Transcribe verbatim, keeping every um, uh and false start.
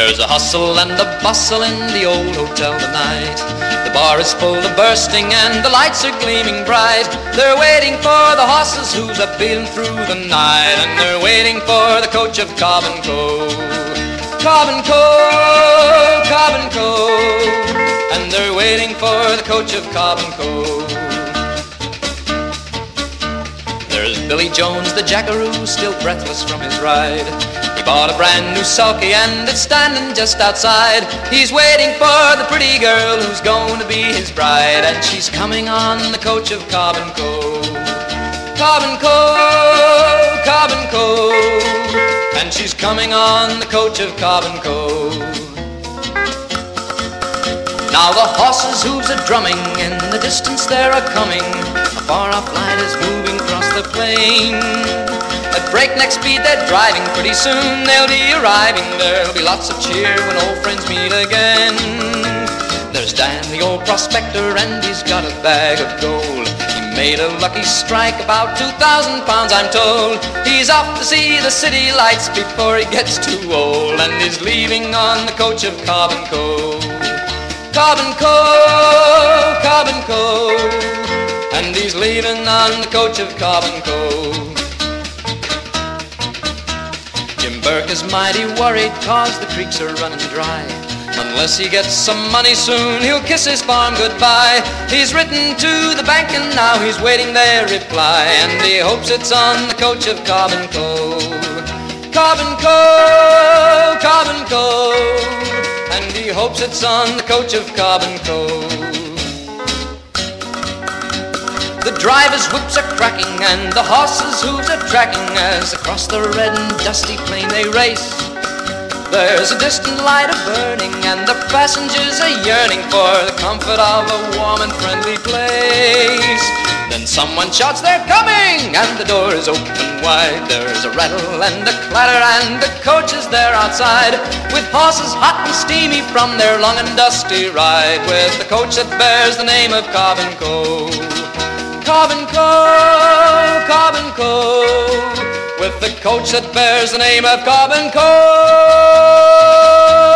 There's a hustle and a bustle in the old hotel tonight. The bar is full of bursting and the lights are gleaming bright. They're waiting for the horses who's a beating through the night, and they're waiting for the coach of Cobb and Co. Cobb and Co, Cobb and Co, and they're waiting for the coach of Cobb and Co. There's Billy Jones, the jackaroo, still breathless from his ride. He bought a brand new sulky and it's standing just outside. He's waiting for the pretty girl who's going to be his bride, and she's coming on the coach of Cobb and Co. Cobb and Co, Cobb and Co, and she's coming on the coach of Cobb and Co. Now the horses' hooves are drumming, in the distance there are coming. A far-off light is moving across the plain. At breakneck speed they're driving, pretty soon they'll be arriving. There'll be lots of cheer when old friends meet again. There's Dan, the old prospector, and he's got a bag of gold. He made a lucky strike, about two thousand pounds I'm told. He's off to see the city lights before he gets too old, and he's leaving on the coach of Cobb and Co. Cobb and Co, Cobb and Co, and he's leaving on the coach of Cobb and Co. Jim Burke is mighty worried cause the creeks are running dry. Unless he gets some money soon, he'll kiss his farm goodbye. He's written to the bank and now he's waiting their reply, and he hopes it's on the coach of Cobb and Co. Cobb and Co, Cobb and Co, and he hopes it's on the coach of Cobb and Co. The driver's whips are cracking and the horses' hooves are tracking as across the red and dusty plain they race. There's a distant light a burning and the passengers are yearning for the comfort of a warm and friendly place. Then someone shouts they're coming and the door is open wide. There's a rattle and a clatter and the coach is there outside, with horses hot and steamy from their long and dusty ride, with the coach that bears the name of Cobb and Co. Cobb and Co, Cobb and Co, with the coach that bears the name of Cobb and Co.